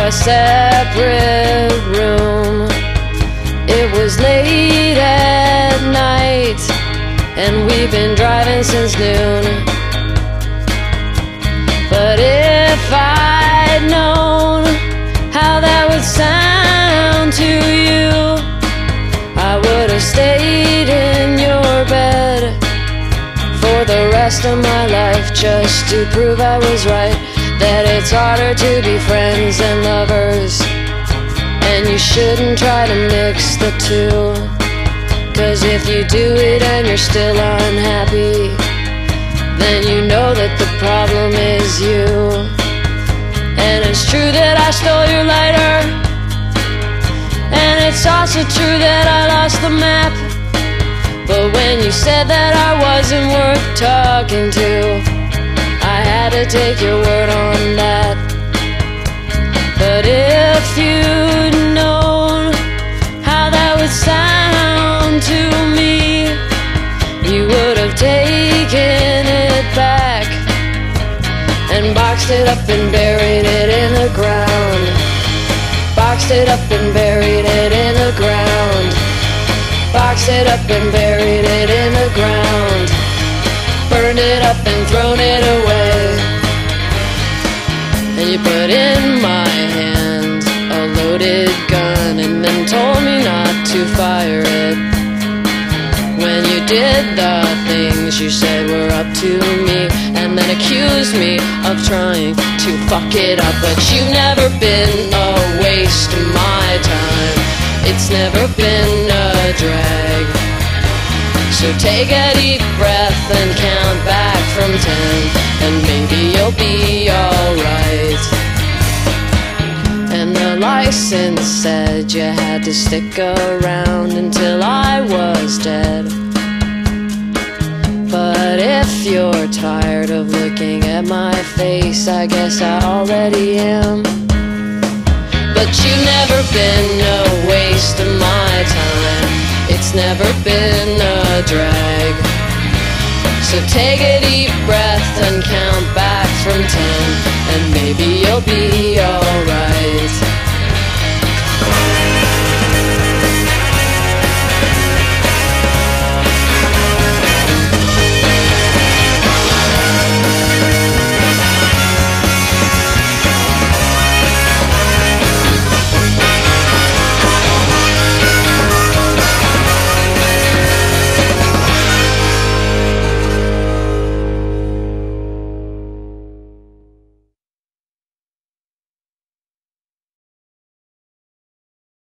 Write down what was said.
a separate room. It was late at night, and we've been driving since noon. But if I'd known how that would sound to you, I would have stayed in your bed for the rest of my life, just to prove I was right, that it's harder to be friends than lovers, and you shouldn't try to mix the two. 'Cause if you do it and you're still unhappy, then you know that the problem is you. And it's true that I stole your lighter, and it's also true that I lost the map. But when you said that I wasn't worth talking to, I had to take your word on that. But if you'd known how that would sound to me, you would have taken it back and boxed it up and buried it in the ground. Boxed it up and buried it in the ground. Boxed it up and buried it in the ground. Burned it up and thrown it away. And you put in my hand a loaded gun and then told me not to fire it. When you did the things you said were up to me, and then accused me of trying to fuck it up. But you've never been a waste of my time. It's never been a drag. So take a deep breath and count back from 10, and maybe you'll be alright. And the license said you had to stick around until I was dead. But if you're tired of looking at my face, I guess I already am. But you've never been a waste of my time. It's never been a drag. So take a deep breath and count back from 10, and maybe you'll be